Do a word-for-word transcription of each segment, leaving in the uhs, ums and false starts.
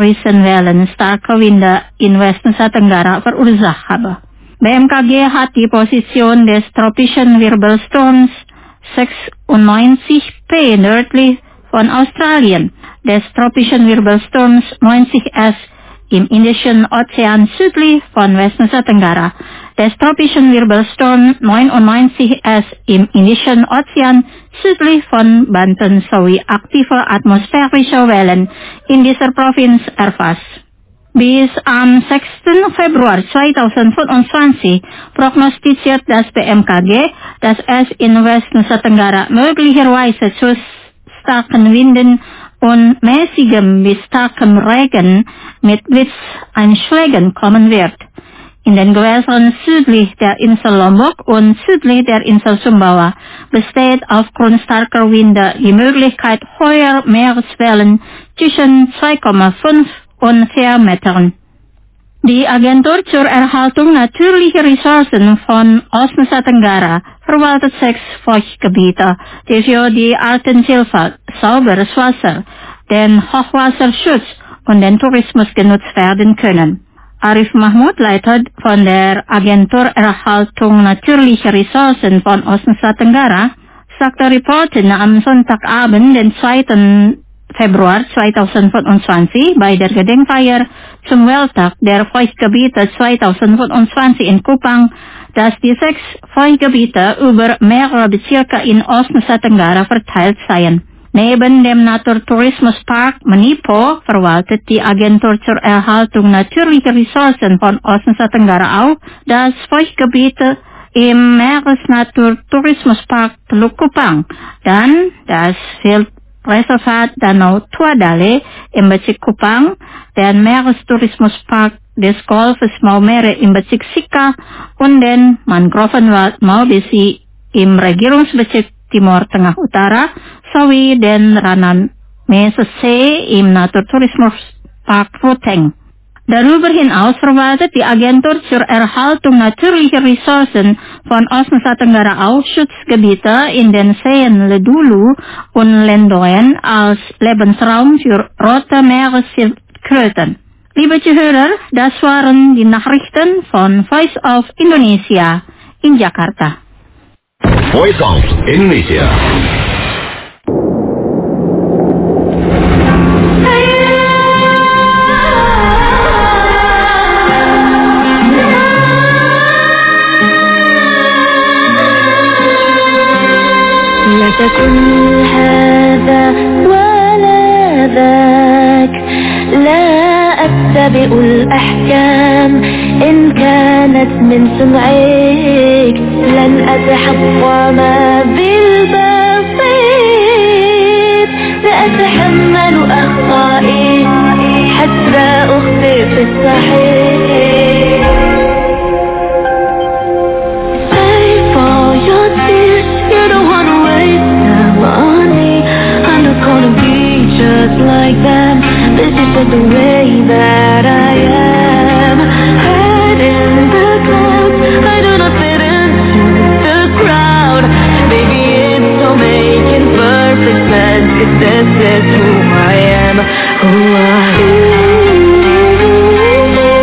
recent wellen starke winda in West Nusa Tenggara verurzach hebben. B M K G hat die Position des tropischen Wirbelsturms sechsundneunzig P nördlich von Australien, des tropischen Wirbelsturms neunzig S im Indischen Ozean südlich von West Nusa Tenggara, des tropischen Wirbelsturm neunundneunzig S im Indischen Ozean südlich von Banten sowie aktive atmosphärische Wellen in dieser Provinz erfasst. Bis am sechsten Februar zweitausendfünfundzwanzig prognostiziert das B M K G, dass es in West Nusa Tenggara möglicherweise zu starken Winden und mäßigem bis starkem Regen mit Blitzeinschlägen kommen wird. In den Gewässern südlich der Insel Lombok und südlich der Insel Sumbawa besteht aufgrund starker Winde die Möglichkeit hoher Meereswellen zwischen zwei Komma fünf und vier Metern. Die Agentur zur Erhaltung natürlicher Ressourcen von Ostnusa Tenggara verwaltet sechs Feuchtgebiete, die für die Artenvielfalt, sauberes Wasser, den Hochwasserschutz und den Tourismus genutzt werden können. Arif Mahmud, Leiter von der Agentur Erhaltung natürlicher Ressourcen von Ostnusa Tenggara, sagte Reportern am Sonntagabend, den zweiten Februar zweitausendfünfundzwanzig, bei der Gedenkfeier zum Welttag der Feuchtgebiete zweitausendfünfundzwanzig in Kupang, dass die sechs Feuchtgebiete über mehrere Bezirke in Ostnusa Tenggara verteilt seien. Neben dem Naturtourismuspark Manipo verwaltet die Agentur zur Erhaltung natürlicher Ressourcen von Ostnusa Tenggara auch das Feuchtgebiet im Meeresnaturtourismuspark Teluk Kupang, dann das Wildreservat Danau Tuadale im Bezirk Kupang, den Meerestourismuspark des Golfes Maumere im Bezirk Sika und den Mangrovenwald Maubesi im Regierungsbezirk Timur Tengah Utara sowie den Ranamese im Naturtourismuspark Ruteng. Darüber hinaus verwaltet die Agentur zur Erhaltung natürlicher Ressourcen von Ostnusa Tenggara auch Schutzgebiete in den Seen Ledulu und Lendoen als Lebensraum für rote Meeresschildkröten. Liebe Zuhörer, das waren die Nachrichten von Voice of Indonesia in Jakarta. Voice of Indonesia. لا تكن هذا ولا ذاك، لا أتبع الأحكام إن كانت من صنعك، لن أتحطم بالبسيط، سأتحمل أخطائي حتى أخطئ في الصحيح. Pay for your tears, you don't wanna waste time on me. I'm not gonna be just like them. This is just the way that I am. Head in the clouds, I do not fit into the crowd. Baby, it's so making perfect sense, 'cause this is who I am, who I am.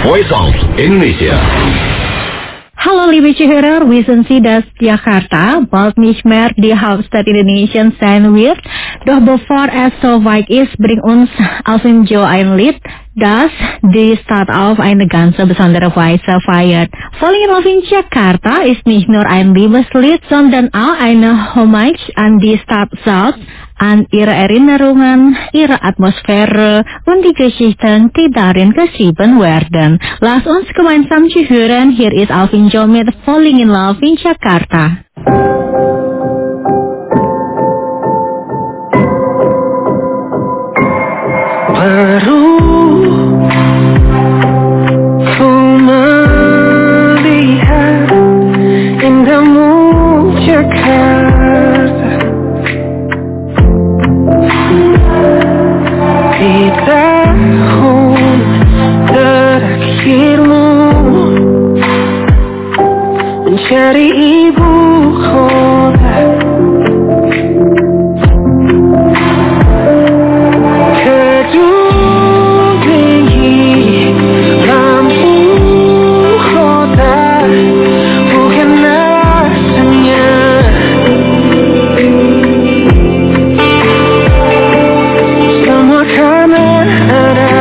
Voice of Indonesia. Hallo lieve Ciherer, we zijn Sidas Jakarta, bald nicht mehr die Hauptstadt Indonesien sein wird. Doch bevor es soweit ist, bringt uns Alvin Joe ein Lied, das die Stadt auf eine ganz besondere Weise feiert. Falling in Love in Jakarta ist nicht nur ein Liebeslied, sondern auch eine Hommage an die Stadt selbst, an ihre Erinnerungen, ihre Atmosphäre und die Geschichten, die darin geschrieben werden. Lass uns gemeinsam hören, hier ist Alvin Joe mit Falling in Love in Jakarta. Baru ku melihat indahmu Jakarta. Di tahun terakhirmu mencari ibu kota, gedung tinggi, lampu kota, bukan rasanya. Semua karena ada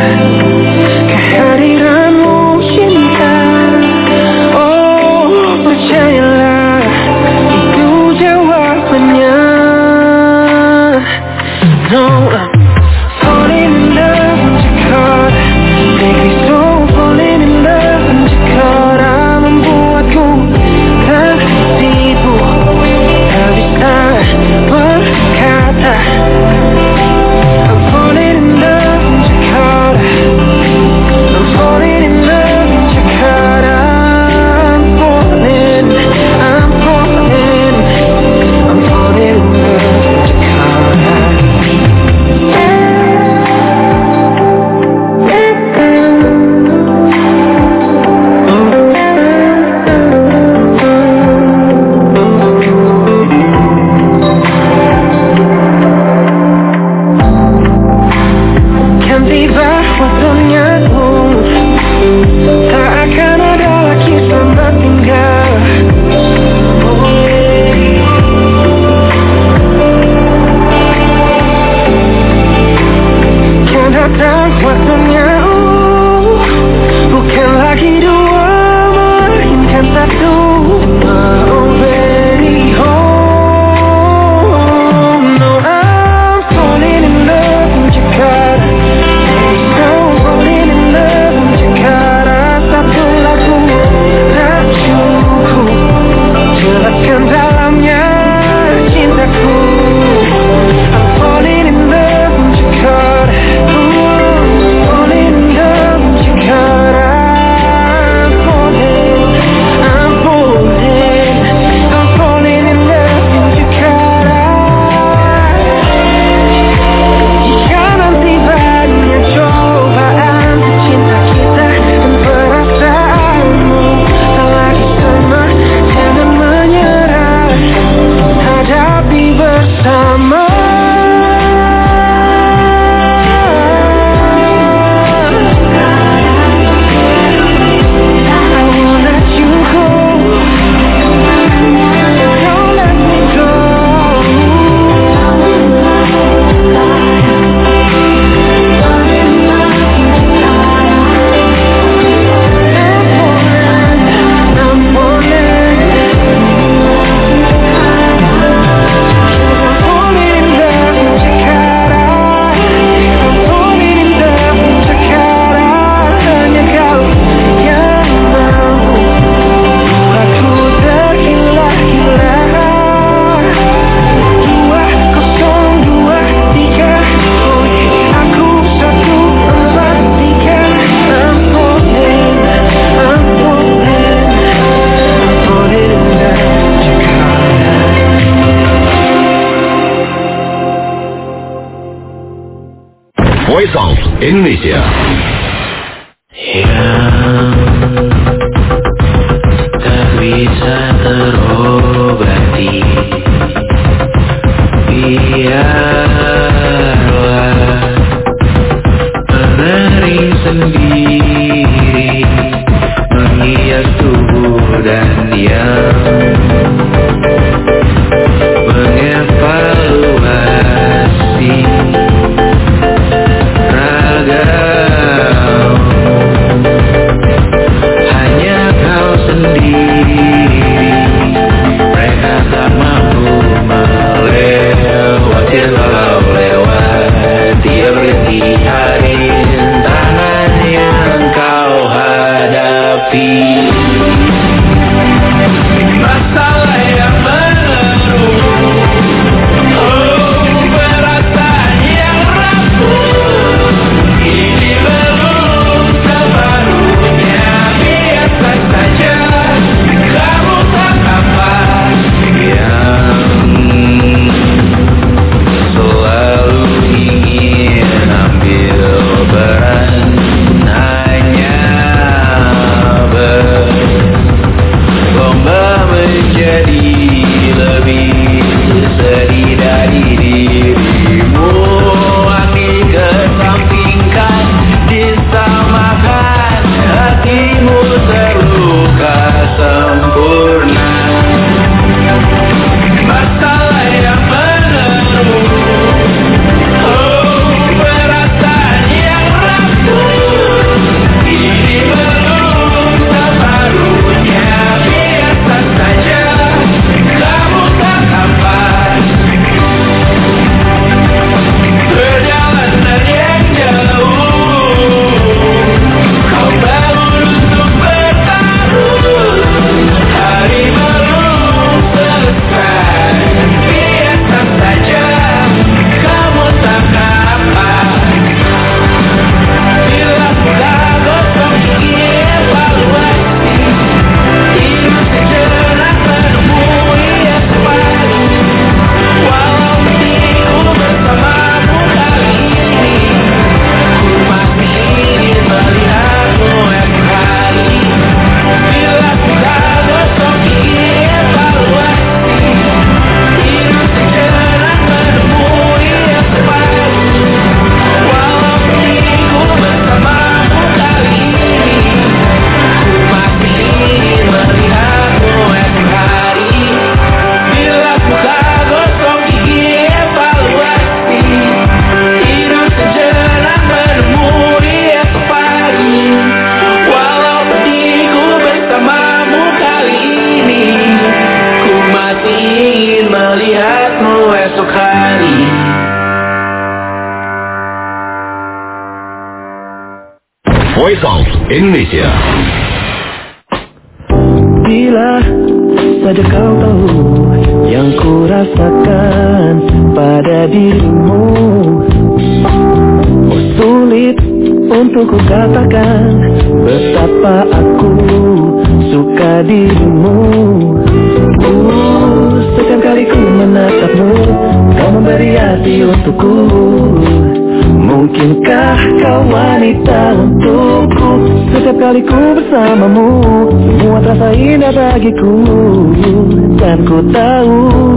kehadiranmu cinta. Oh, percayalah, itu jawabannya. No, falling in love in Jakarta, make me so falling in love in Jakarta, membuatku tertipu, tak bisa berkata. I'm falling in love in Jakarta, I'm falling in love in Jakarta, I'm falling, I'm falling, I'm falling in love in Jakarta. Kan tiba waktunya pun, tak akan ada lagi selamat tinggal. Kan datang waktunya, uh, bukan lagi dua, melainkan satu. Oh baby, home. No, I'm falling in love in Jakarta. So falling in love in Jakarta. Satu lagu tak cukup jelaskan dalamnya cintaku. I'm falling in love in Jakarta. Ooh, falling in love in Jakarta. I'm falling, I'm falling, I'm falling in love in Jakarta. Jika nanti banyak cobaan untuk cinta kita dan perasaanmu tak lagi sama, jangan menyerah, hadapi bersama. I won't let you go, don't let me go. I'm falling, I'm falling in love in Jakarta. I'm falling in love in Jakarta. Hanya kau yang mau aku tergila-gila. Dua kosong dua tiga, oh aku satu empat tiga. I'm falling, I'm falling, I'm falling in love Jakarta. Voice of Indonesia. Yang tak bisa terobati, biarlah menari sendiri. Voice of Indonesia. Bila saja kau tahu yang ku rasakan pada dirimu, oh sulit untuk ku katakan betapa aku suka dirimu. uh, Setiap kali ku menatapmu, kau memberi hati untukku. Mungkinkah kau wanita untukku? Setiap kali ku bersamamu, semua terasa indah bagiku. Dan ku tahu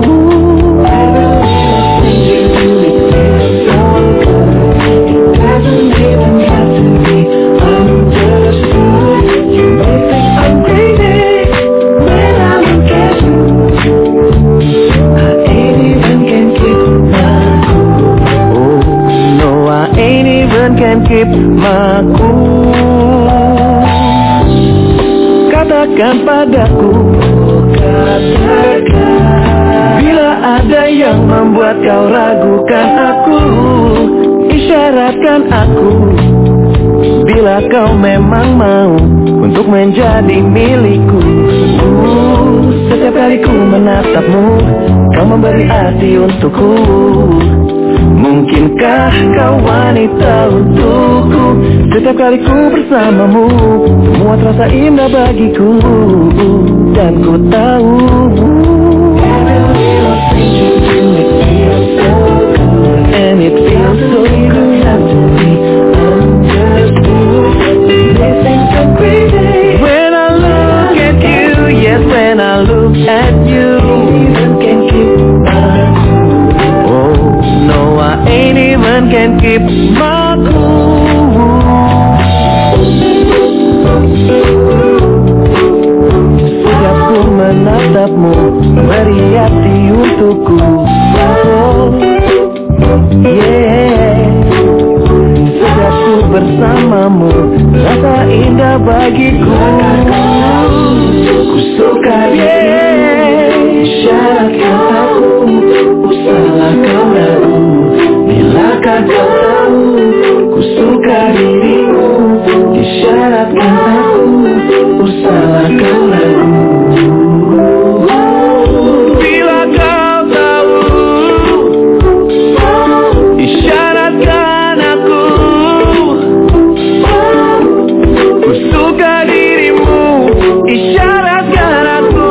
can keep my cool. Katakan padaku, katakan, bila ada yang membuat kau ragukan aku, isyaratkan aku. Bila kau memang mau untuk menjadi milikku. uh, Setiap kali ku menatapmu, kau memberi arti untukku. Mungkinkah kau wanita untukku? Setiap kali ku bersamamu, semua terasa indah bagiku. Dan ku tahu and it feels so good to be understood. They think I'm crazy when I look at you. Yes, when I look at you, even can keep my cool. Oh no, I ain't even can keep my cool. Setiap ku menatapmu, beri hati untukku. Oh yeah, setiap ku bersamamu, rasa indah bagiku. Ku suka yeah, syaratkan aku, usahlah kau ragu. Bilakah kau tahu, ku suka dirimu. Isyaratkan aku, usahlah kau ragu. Bila kau tahu, isyaratkan aku, ku suka dirimu. Isyaratkan aku.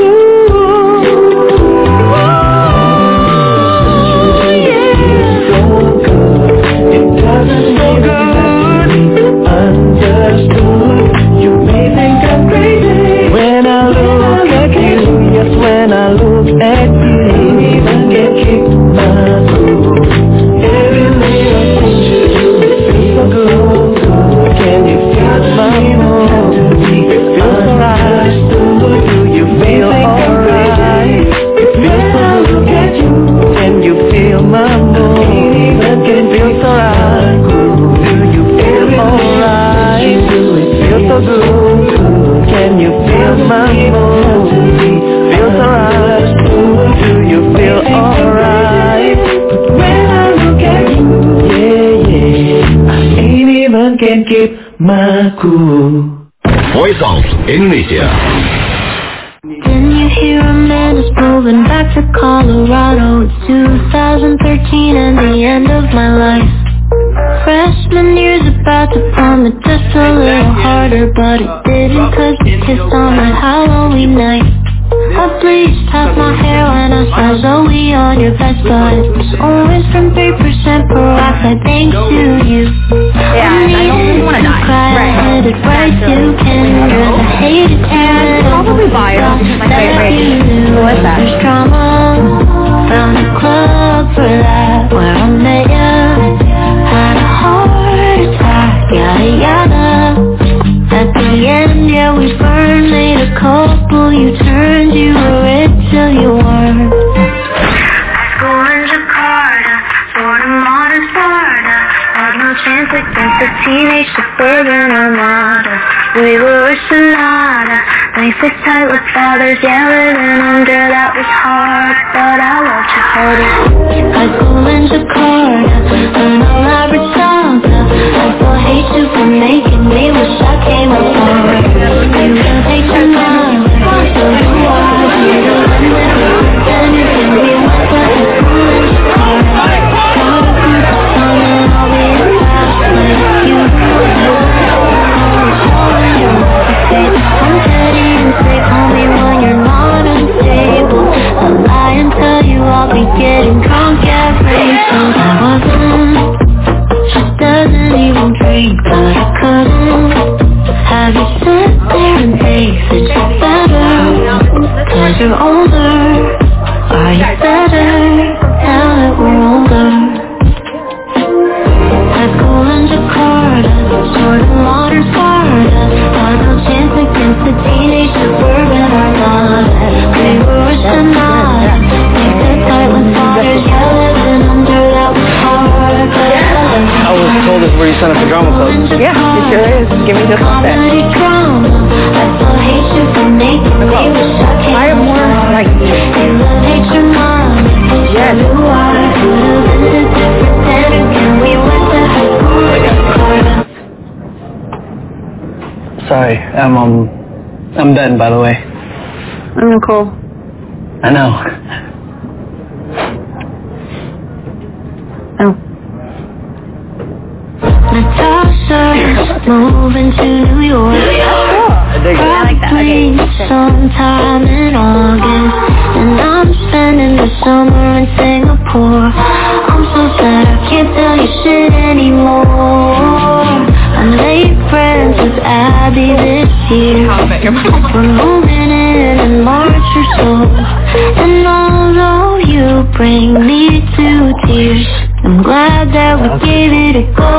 When I look at you, even can keep my cool. Every little thing you do, it feels so good. Can you feel my mood? It feels alright. Do you feel alright? It feels so good. Can you feel my mood? Even can feel alright. Do you feel alright? It feels so good. Can you feel my mood? Feels alright. Do you feel alright? When I look at you, yeah, yeah, I ain't even can keep my cool. Voice of Indonesia. Then you hear a man is moving back to Colorado. It's two thousand thirteen and the end of my life. Freshman year's about to plummet just a little harder, but it didn't, cause we kissed on that Halloween night. I bleached half my hair when I saw Zoe on your best bud. It was always from three percent peroxide, thanks to you. Yeah, I I don't want to die. cry, Right. I headed right to Kendra. I hated And probably Bio, my favorite. Who was that? There's drama, found a club for that, where I met ya. Had a heart attack, yada yada. At the end, yeah, we burned, made a couple U-turns. You were rich till you weren't. School in Jakarta, Florida, modern Sparta. Had no chance against the teenage suburban armada. We were Sonata, ninety-six tight with fathers yelling, and under that was hard, but I loved you harder. High school in Jakarta, an elaborate salsa. I still hate you for making me where you sign up for drama clubs. Yeah, it sure is. Give me just like that. I am more like you. Yes. Sorry, I'm um, I'm Ben, by the way. I'm Nicole. I know. Oh. Natasha's moving to New York. I dig it. I like that. Okay. Sometime in August, and I'm spending the summer in Singapore. I'm so sad I can't tell you shit anymore. I made friends with Abby this year. We're moving in in March or so, and although you bring me to tears, I'm glad that we gave it a go.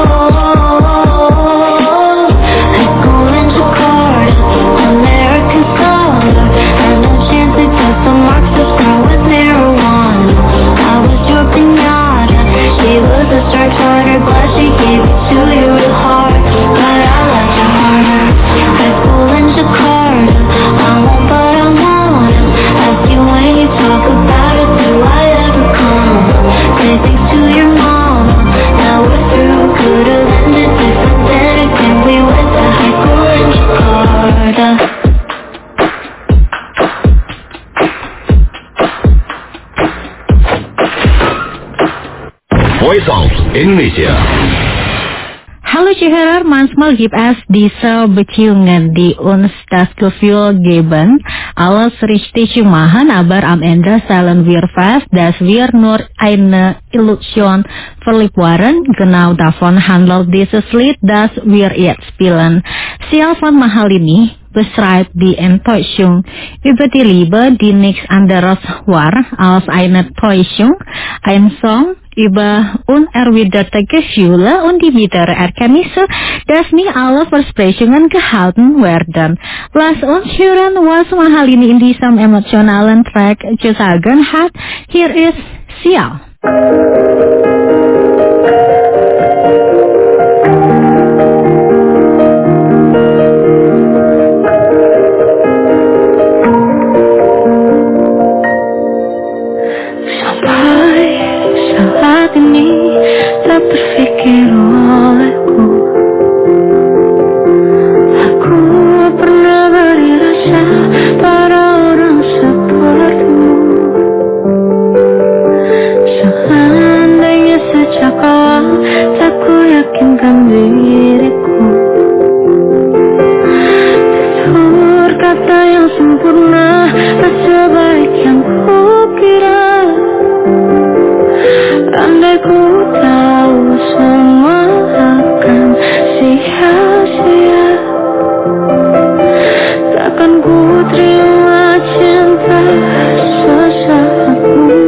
High school in Jakarta, American scholar. Had no chance to cut the marks to start with marijuana. I was your pinata, she was a star charter. Glad she gave it to you real hard, but I left you harder. High school in Jakarta, I won't but I wanna ask you when you talk about it, do I ever come? Say thanks to your mama, now we're through. Could've ended different then again. We went to high school in Jakarta. Voice of Indonesia. Hallo Ciheror, manchmal gibt es diese Beziehungen, die uns das Gefühl geben, alles richtig zu machen, aber am Ende stellen wir fest, dass wir nur eine Illusion verliebt waren. Genau davon handelt dieses Lied, das wir jetzt spielen. Sial von Mahalini beschreibt die Enttäuschung über die Liebe, die nichts anderes war als eine Täuschung, ein Song über unerwiderte Gefühle und die bittere Erkenntnisse, dass nicht alle Versprechungen gehalten werden. Lass uns hören, was Mahalini in diesem emotionalen Track zu sagen hat. Hier ist Sial. Saat ini tak berpikir olehku. Aku pernah beri rasa pada orang sepertimu. Seandainya sejak awal tak ku yakinkan diriku. Tutur kata yang sempurna tak sebaik yang ku kira. Andai ku tahu semua akan sia-sia, takkan ku terima cinta sesaatmu.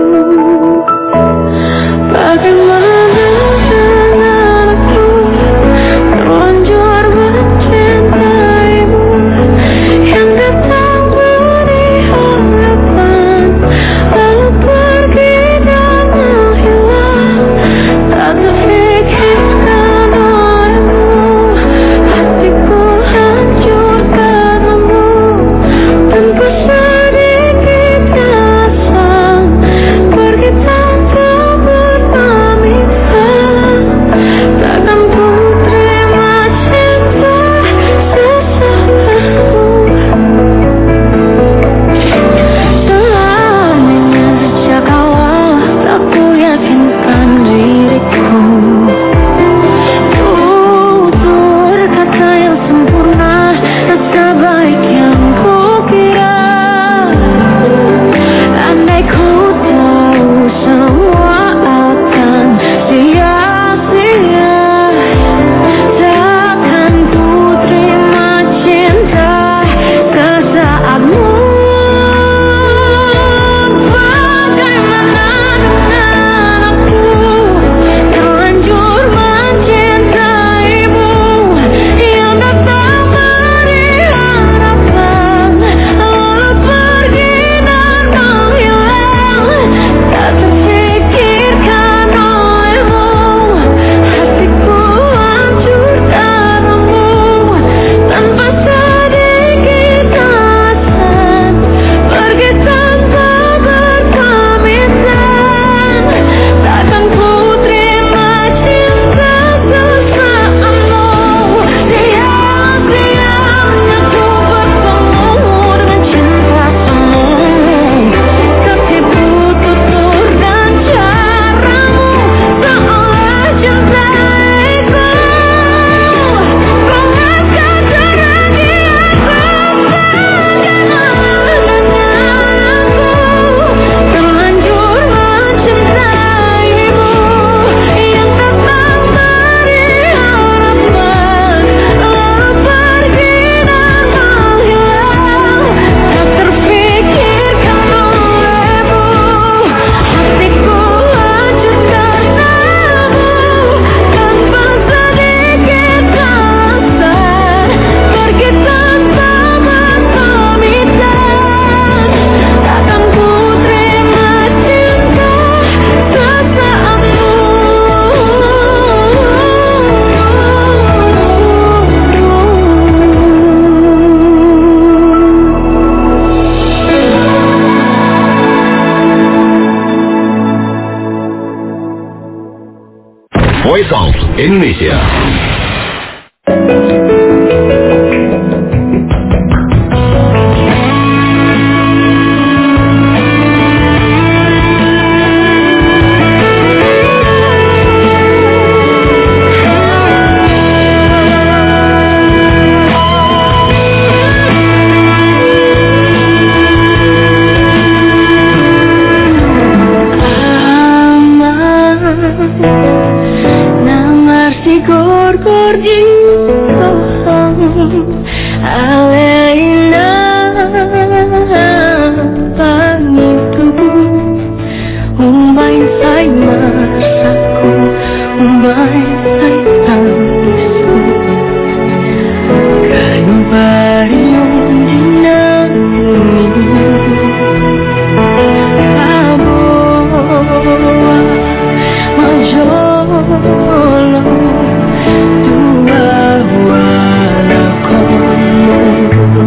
Bagaimana dengan aku terlanjur mencintaimu, yang datang beri harapan lalu pergi dan menghilang, tak terfikirkan olehmu. Hatiku hancur karenamu, tanpa sedikit alasan, pergi tanpa berpamit. Voice of Indonesia. Tua wala kono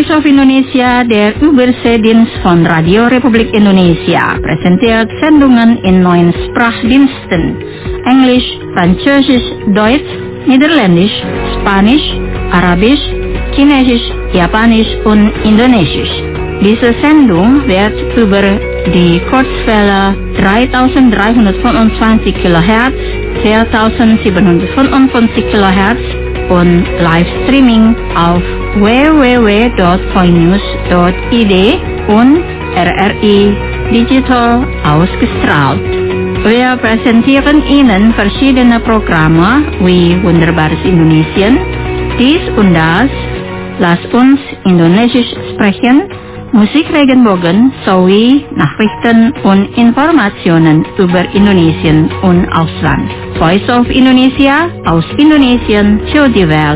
Voice of Indonesia, der Überseedienst von Radio Republik Indonesia, präsentiert Sendungen in neun Sprachdiensten: Englisch, Französisch, Deutsch, Niederländisch, Spanisch, Arabisch, Chinesisch, Japanisch und Indonesisch. Diese Sendung wird über die Kurzwelle dreitausenddreihundertfünfundzwanzig Kilohertz, viertausendsiebenhundertfünfundfünfzig Kilohertz und Livestreaming auf w w w punkt poinnews punkt i d und R R I Digital ausgestrahlt. Wir präsentieren Ihnen verschiedene Programme wie Wunderbares Indonesien, dies und das, Lass uns Indonesisch sprechen, Musik Regenbogen sowie Nachrichten und Informationen über Indonesien und Ausland. Voice of Indonesia, aus Indonesien für die Welt.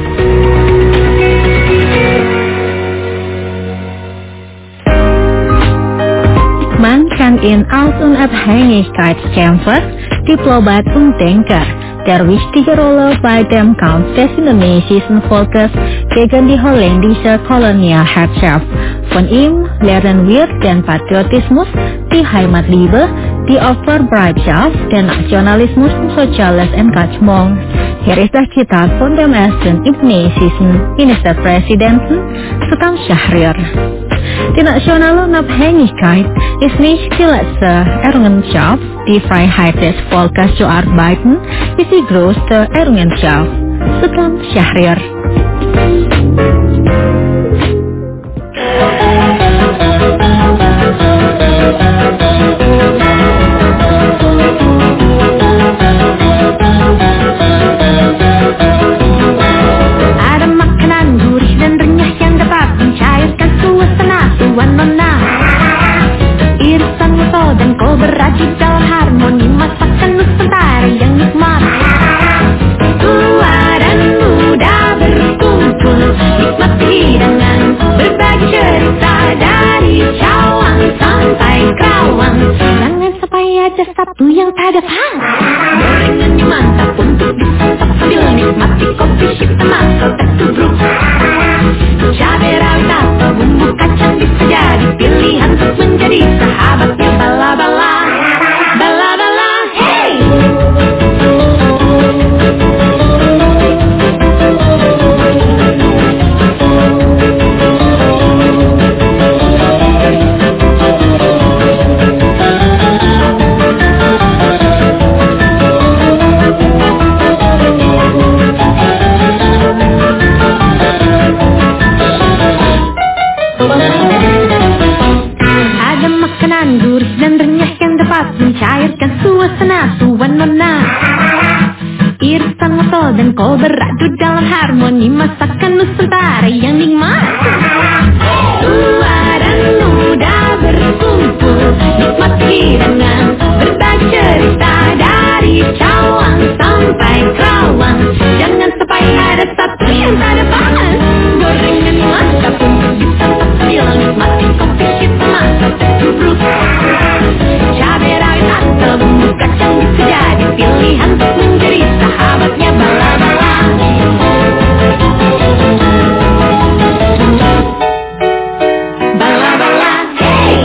Man kann in Aus- und Abhängigkeitskämpfer Diplomat und Denker der wichtige Rolle bei dem Kampf des indonesischen Volkes gegen die holländische Kolonialherrschaft. Von ihm lernen wir den Patriotismus, die Heimatliebe, die Opferbereitschaft, den Nationalismus und soziales Engagement. Hier ist das Zitat von dem ersten indonesischen Ministerpräsidenten Sultan Syahrir. Die nationale Unabhängigkeit ist nicht die letzte Errungenschaft. Die Freiheit des Volkes zu arbeiten ist die größte Errungenschaft. Sultan Syahrir. Ada makanan gurih dan renyah yang dapat mencairkan suasana suasana. Irisan moto dan kol beracun dalam harmoni masakan Nusantara yang nikmat. Tua dan muda berkumpul nikmati hidangan berbagi cerita dari Cawang sampai Kerawang. Jangan sampai ada satu yang tak dapat. Gorengannya mantap untuk disantap sambil nikmati kopi hitam atau teh tubruk. Cabai rawit atau bumbu kacang bisa jadi pilihan untuk menjadi sahabatnya bala-bala. Bala-bala, hey! Ada makanan gurih dan renyah yang dapat mencairkan suasana suasana. Irisan wortel dan kol beradu dalam harmoni masakan Nusantara yang nikmat. Tua dan muda berkumpul nikmati hidangan berbagi cerita dari Cawang sampai Kerawang. Jangan sampai ada satu yang tak dapat. Gorengan mantap untuk disantap sambil nikmati kopi hitam atau teh tubruk. Cabai rawit atau bumbu kacang bisa jadi pilihan untuk menjadi sahabatnya bala-bala. Bala-bala, hey!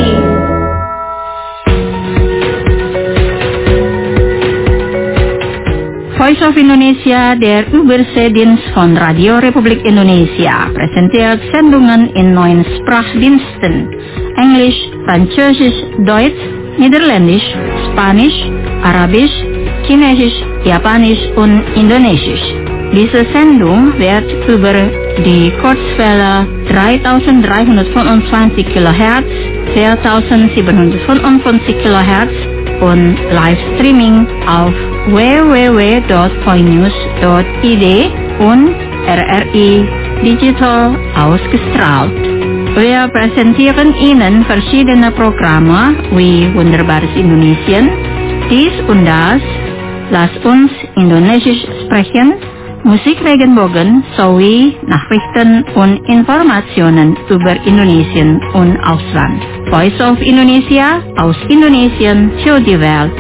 Voice of Indonesia, der Überseedienst von Radio Republik Indonesia, präsentiert Sendungen in neun Sprachdiensten: Englisch, Französisch, Deutsch, Niederländisch, Spanisch, Arabisch, Chinesisch, Japanisch und Indonesisch. Diese Sendung wird über die Kurzwelle dreitausenddreihundertfünfundzwanzig Kilohertz, viertausendsiebenhundertfünfundfünfzig Kilohertz und Livestreaming auf w w w punkt poinnews punkt i d und R R I Digital ausgestrahlt. Wir präsentieren Ihnen verschiedene Programme wie Wunderbares Indonesien, dies und das, Lass uns Indonesisch sprechen, Musik Regenbogen sowie Nachrichten und Informationen über Indonesien und Ausland. Voice of Indonesia, aus Indonesien für die Welt.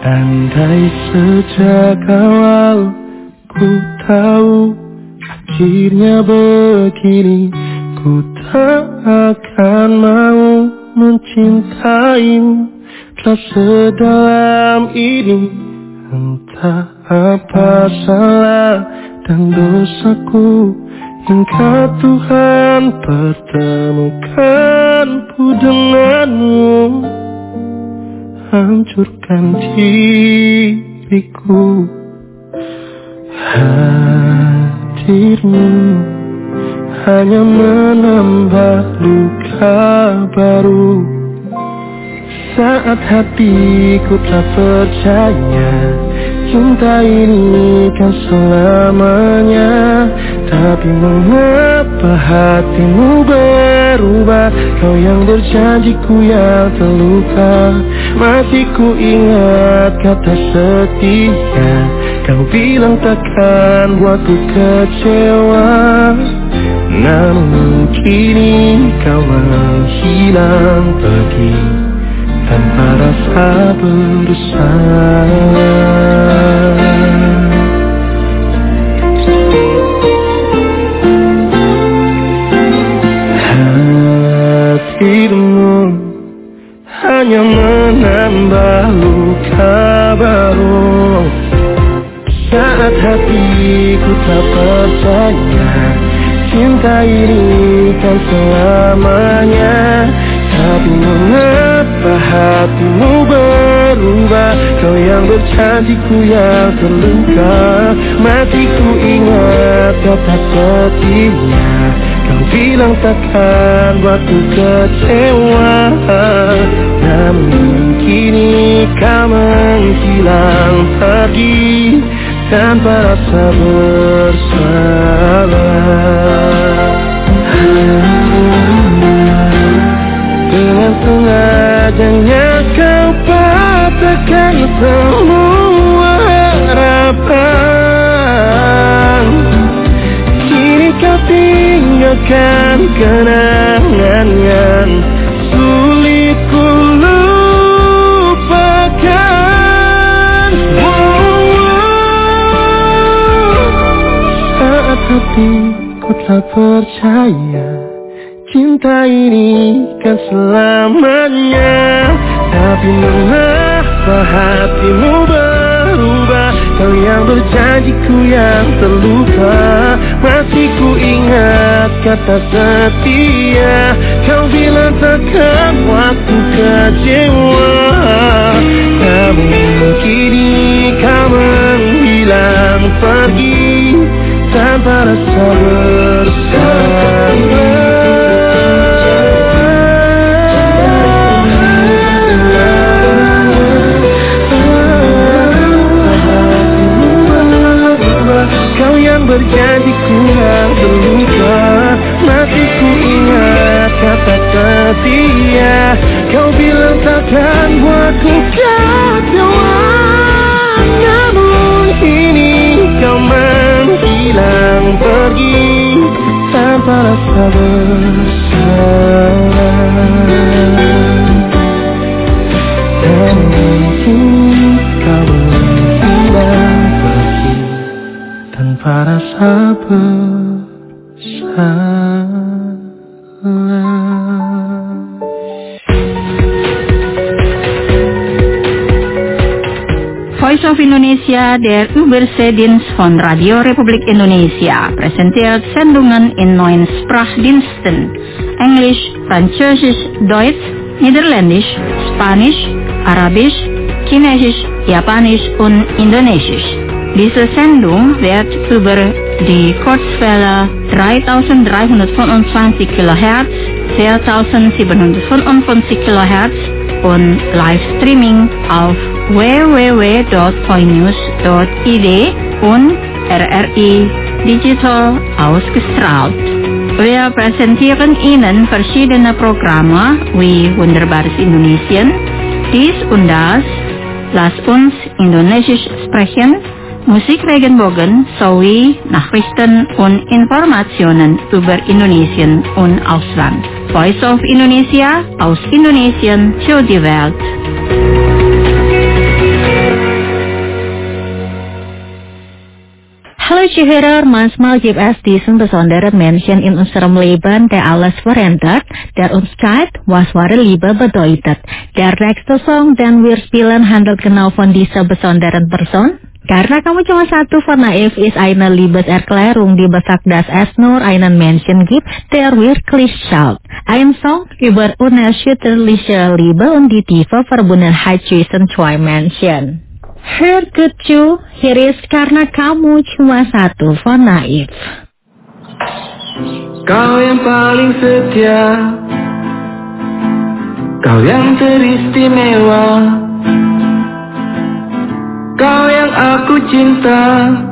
Andai sejak awal ku tahu akhirnya begini, ku tak akan mau mencintaimu telah sedalam ini. Entah apa salah dan dosaku, hingga Tuhan pertemukanku denganmu. Hancurkan diriku, hadirmu hanya menambah luka baru. Saat hatiku tak percaya cinta ini kan selamanya, tapi mengapa hatimu berubah? Kau yang berjanji, ku yang terluka. Masih ku ingat kata setia, kau bilang takkan buatku kecewa. Namun kini kau menghilang pergi tanpa rasa bersalah. Hatimu hanya menambah luka baru. Saat hatiku tak percaya cinta ini kan selamanya, tapi mengapa hatimu berubah? Kau yang berjanji, ku yang terluka. Masih ku ingat kata setia, kau bilang takkan buatku kecewa. Namun kini kau menghilang pergi tanpa rasa bersalah. Dengan sengajanya kau patahkan semua harapan. Kini kau tinggalkan kenangan yang sulit ku lupakan. Saat hatiku tak percaya cinta ini kan selamanya, tapi mengapa hatimu berubah? Kau yang berjanji, ku yang terluka. Masih ku ingat kata setia, kau bilang takkan buatku kecewa. Namun kini kau menghilang pergi tanpa rasa bersalah. Berjanji, ku yang terluka. Masih ku ingat kata setia, kau bilang takkan buatku kecewa. Namun kini kau menghilang pergi tanpa rasa bersalah. Namun kini kau menghilang pergi tanpa rasa bersalah. Voice of Indonesia, der Überseedienst von Radio Republik Indonesia, präsentiert Sendungen in neun Sprachdiensten: Englisch, Französisch, Deutsch, Niederländisch, Spanisch, Arabisch, Chinesisch, Japanisch und Indonesisch. Diese Sendung wird über die Kurzwelle dreitausenddreihundertfünfundzwanzig Kilohertz, viertausendsiebenhundertfünfundfünfzig Kilohertz und Livestreaming auf w w w punkt poinews punkt i d und R R I Digital ausgestrahlt. Wir präsentieren Ihnen verschiedene Programme wie Wunderbares Indonesien, dies und das, Lass uns Indonesisch sprechen, Musik Regenbogen sowie Nachrichten und Informationen über Indonesien und Ausland. Voice of Indonesia, aus Indonesien für die Welt. Hallo Zuhörer, manchmal gibt es diesen besonderen Menschen in unserem Leben, der alles verändert, der uns zeigt, was wahre Liebe bedeutet. Der nächste Song, den wir spielen, handelt genau von dieser besonderen Person. Karena kamu cuma satu von Naif ist eine Liebeserklärung, die besagt, dass es nur einen Menschen gibt, der wirklich schaut. Ein Song über unerschütterliche Liebe und die tiefe Verbundenheit zwischen zwei Menschen. Hör gut zu, hier ist Karena kamu cuma satu von Naif. Kau yang paling setia, kau yang teristimewa, kau yang aku cinta,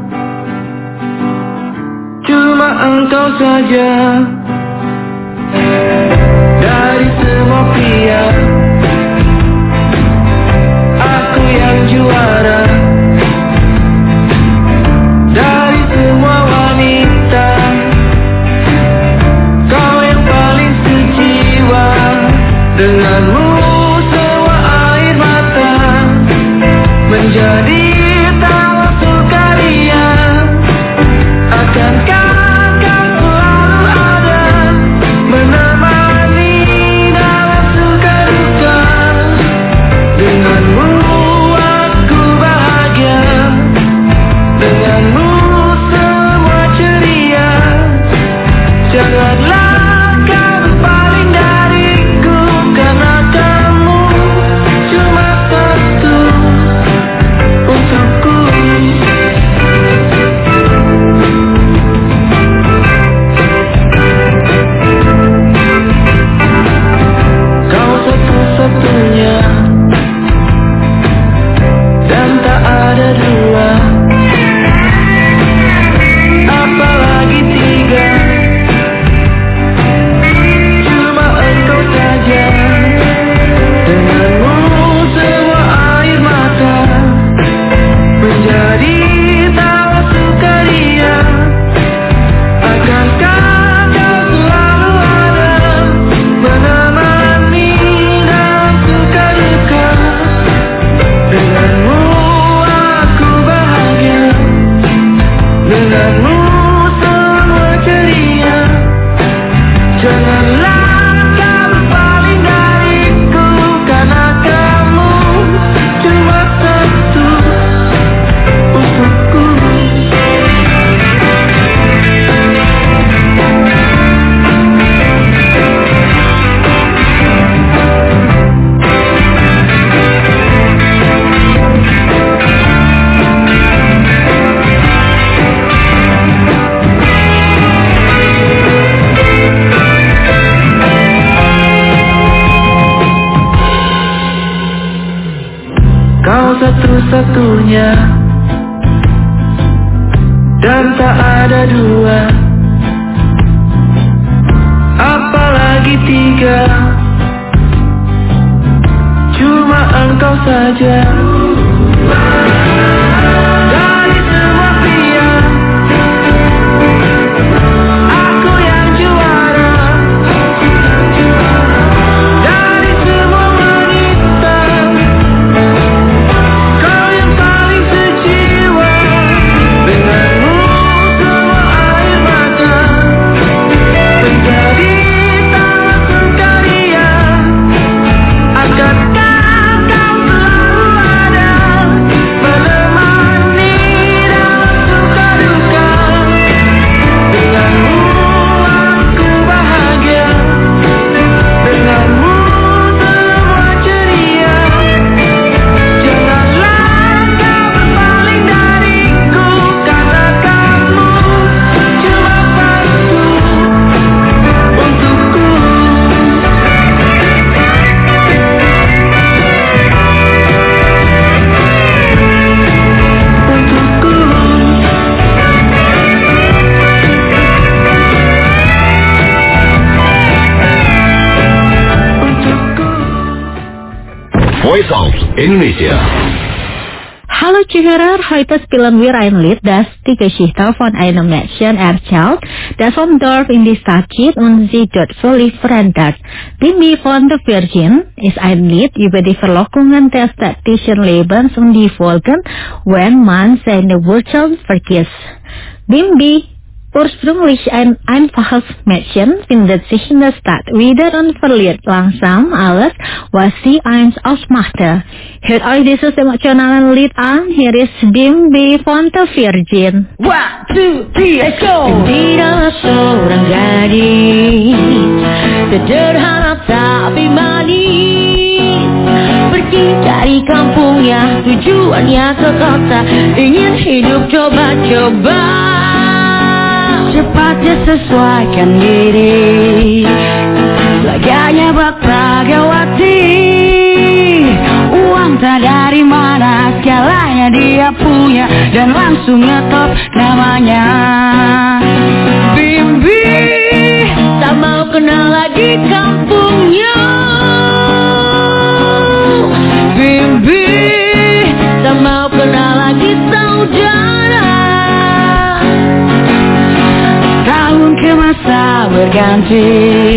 cuma engkau saja. Dari semua pria, aku yang juara. Dari semua wanita, kau yang paling sejiwa. Denganmu semua air mata menjadi tawa sukaria. Akankah kau selalu ada menemani dalam suka duka? Denganmu aku bahagia, denganmu semua ceria. Janganlah kau berpaling dariku, karena kamu cuma satu untukku. Kau satu-satunya dan tak ada dua, apalagi tiga. Cuma engkau saja. Denganmu semua air mata menjadi tawa sukaria. Akankah kau selalu ada menemani dalam suka duka? Denganmu aku bahagia, denganmu semua ceria. Janganlah kau berpaling dariku, karena kamu cuma satu untukku. Kau satu-satunya dan tak ada dua, apalagi tiga. Cuma engkau saja. Dari semua pria, aku yang juara. Dari semua wanita, kau yang paling sejiwa. Denganmu semua air mata menjadi tawa sukaria. Akankah kau selalu ada menemani dalam suka duka? Denganmu aku bahagia, denganmu semua ceria. Janganlah kau berpaling dariku, karena kamu cuma satu untukku. Untukku. Untukku. Voice of Indonesia. Hallo Zuhörer, heute spielen wir ein Lied, das die Geschichte von einem Mädchen erzählt, das vom Dorf in die Stadt zieht und sich dort völlig verändert. Bimbi von the Virgin ist ein Lied über die Verlockungen des städtischen Lebens und die Folgen, wenn man seine Wurzeln vergisst. Bimbi Ursprünglich ein einfaches Mädchen findet sich in der Stadt wieder und verliert langsam alles, was sie einst ausmachte. Hört euch dieses emotionale Lied an, hier ist Bimbi von The Virgin. One, two, three, let's go! Bimbi adalah seorang gadis, sederhana tapi manis. Pergi dari kampungnya, tujuannya ke kota, ingin hidup coba-coba. Cepatnya sesuaikan diri, laganya bak Pragawati. Uang tak dari mana, segalanya dia punya, dan langsung ngetop namanya. Bimbi tak mau kenal lagi kampungnya. Bimbi tak mau kenal lagi saudara. Tahun ke masa berganti,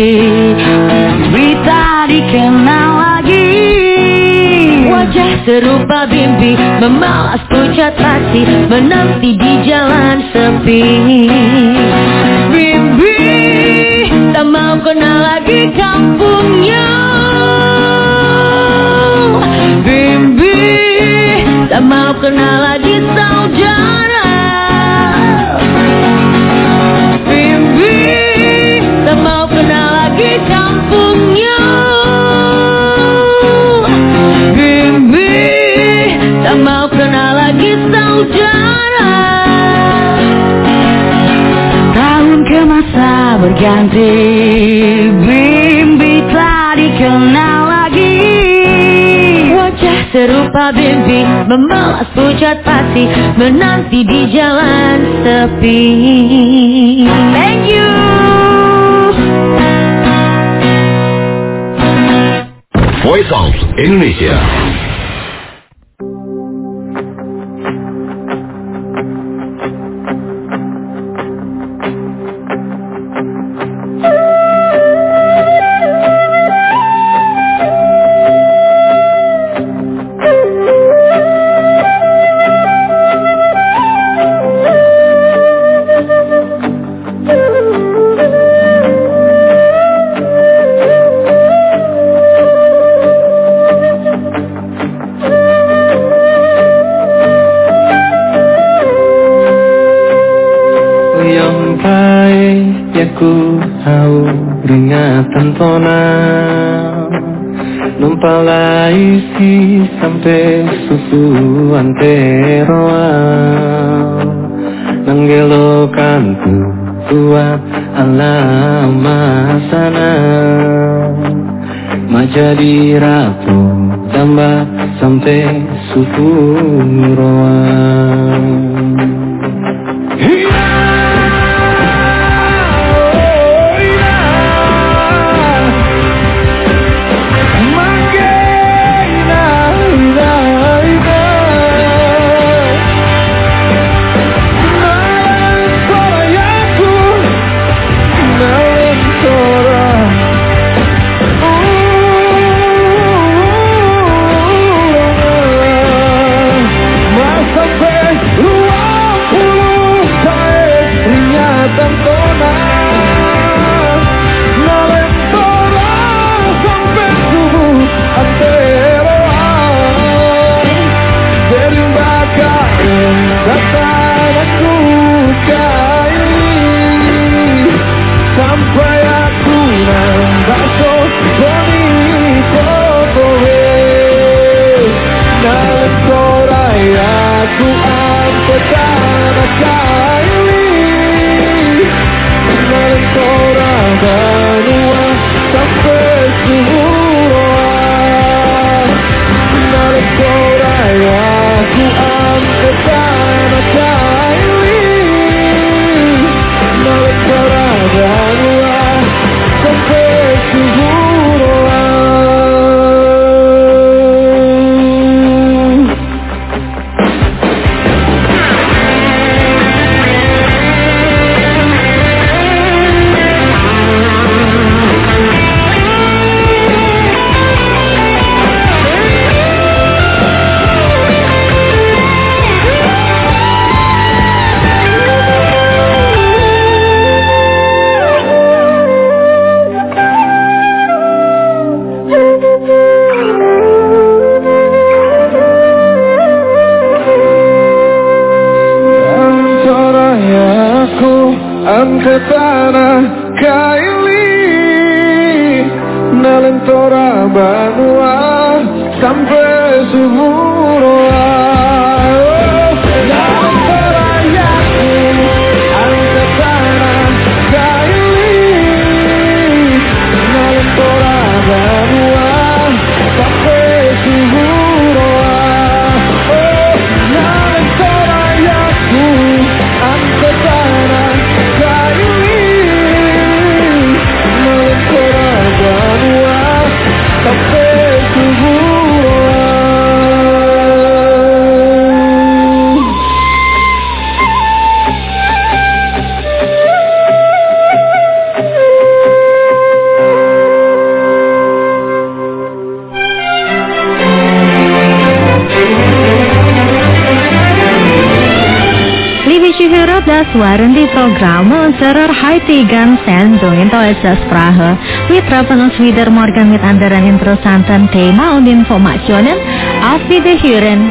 Bimbi dikenal lagi. Wajah serupa Bimbi memalas pucat hati, menanti di jalan sepi. Bimbi tak mau kenal lagi kampungnya. Bimbi tak mau kenal lagi saudara. Tak mau kenal lagi kampungnya. Bimbi tak mau kenal lagi saudara. Tahun ke masa berganti, Bimbi tak dikenal lagi. Wajah serupa Bimbi memalas pucat pasti, menanti di jalan sepi. Thank you. Voice of Indonesia. Numpalaisi sampai susu anteroa, nanggelokan kuat alam sana, majadi ratu tambah sampai susu roa. angkatana kaili nalentora banua sampai sumuroa nalentora yaku angkatana kaili nalentora banua sampai sumuroa oh nalentora yaku angkatana kaili nalentora banua sampai sumuroa. Lieve Schuhurop, dat waren die programmen serer heutigen Sendung in Deutsche Sprache. Wir treffen uns wieder morgen mit anderen interessanten Themen und Informationen. Auf Wiederhören!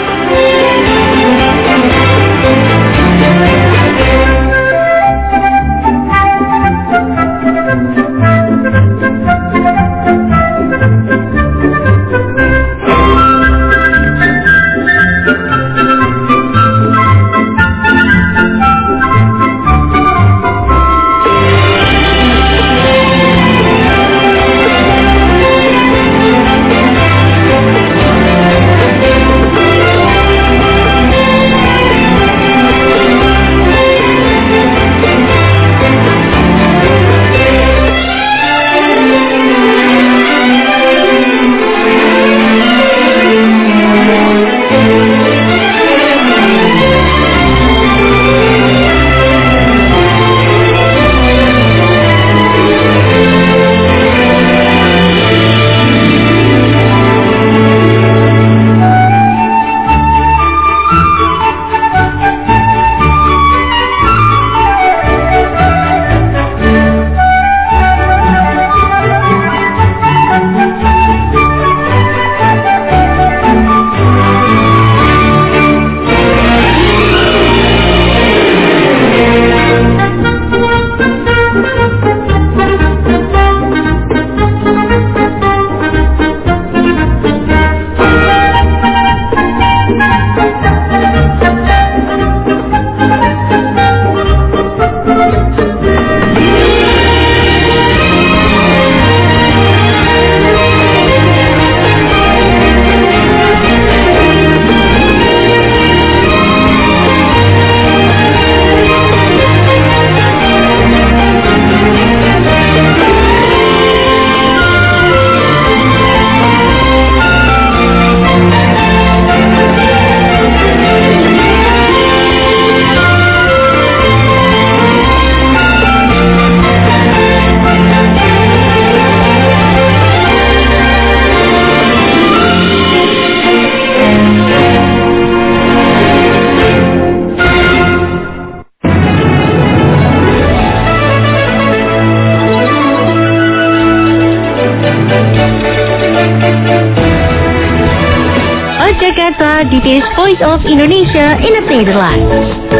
Jakarta, dit is Voice of Indonesia in het Nederlands.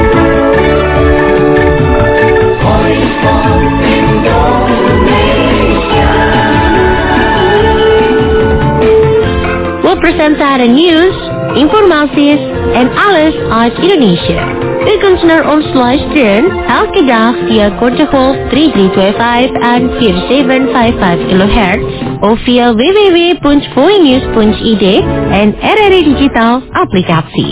Voice of Indonesia. We presenteren nieuws, informaties en alles uit Indonesia. U kunt naar ons luisteren elke dag via korte golf drie drie twee vijf en vier zeven vijf vijf kilohertz of via w w w punt voinews punt i d en R R I Digital applicatie.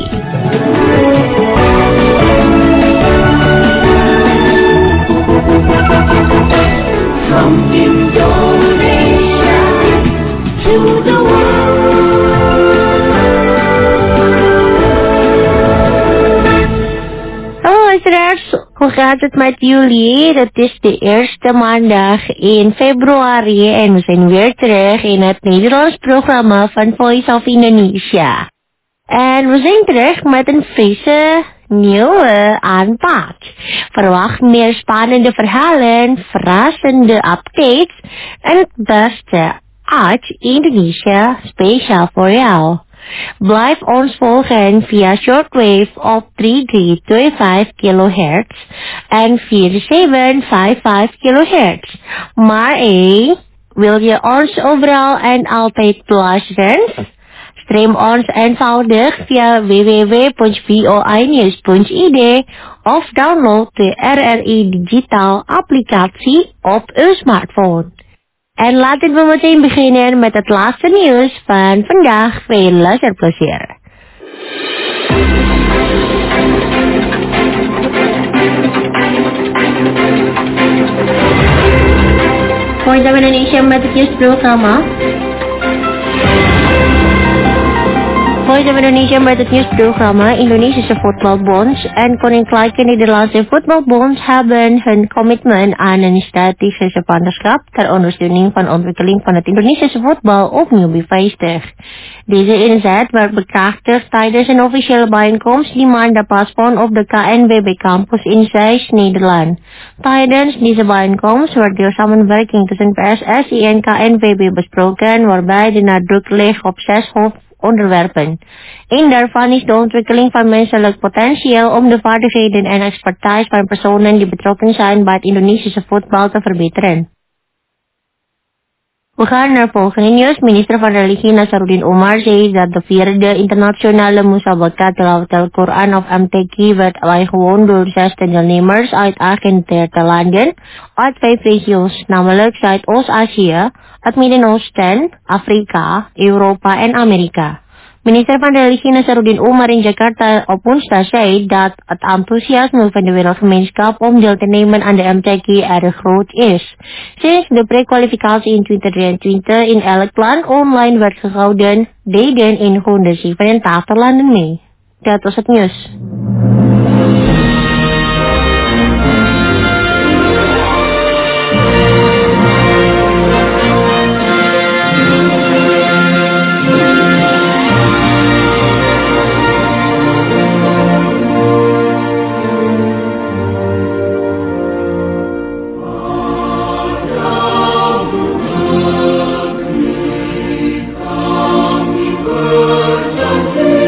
From Indonesia to the Hoe gaat het met jullie? Het is de eerste maandag in februari en we zijn weer terug in het Nederlands programma van Voice of Indonesia. En we zijn terug met een frisse nieuwe aanpak. Verwacht meer spannende verhalen, verrassende updates en het beste uit Indonesia speciaal voor jou. Blijf ons volgen via shortwave op drieduizend tweeënvijftig kilohertz en vierduizend zevenhonderdvijfenvijftig kilohertz. Maar hé, wil je ons overal en altijd beluisteren? Stream ons eenvoudig via w w w punt v o i news punt i d of download de R R I Digitaal applicatie op uw smartphone. En laten we meteen beginnen met het laatste nieuws van vandaag. Veel luisterplezier. Voice of Indonesia met News programma. Voice of Indonesia met het nieuwsprogramma Indonesische Voetbalbonds en Koninklijke Nederlandse Voetbalbonds hebben hun commitment aan een strategische partnerschap ter ondersteuning van ontwikkeling van het Indonesische voetbal opnieuw bevestigd. Deze inzet werd bekrachtigd tijdens een officiële bijeenkomst die maandag plaatsvond op de K N V B campus in Zeist, Nederland. Tijdens deze bijeenkomst werd de samenwerking tussen P S S I en K N V B besproken, waarbij de nadruk ligt op zes hoofdonderwerpen. Een daarvan is de ontwikkeling van menselijk potentieel om de vaardigheden en expertise van personen die betrokken zijn bij het Indonesische voetbal te verbeteren. We gaan naar volgende nieuws. Minister van Religie Nasaruddin Umar zei dat de vierde internationale Musabakat Tilawat Al-Quran of M T Q werd bijgewoond door zes deelnemers uit achtendertig landen uit vijf regio's, namelijk Zuidoost-Azië, het Midden-Oosten, Afrika, Europa en Amerika. Minister van Religie Nasaruddin Umar in Jakarta op woensdag zei dat het enthousiasme van de wereldgemeenschap om deel te nemen aan de M T Q erg groot is. Sinds de prekwalificatie in twintig drieëntwintig in elk land online werd gehouden, deden in honderdzevenentachtig landen mee. Dat was het nieuws.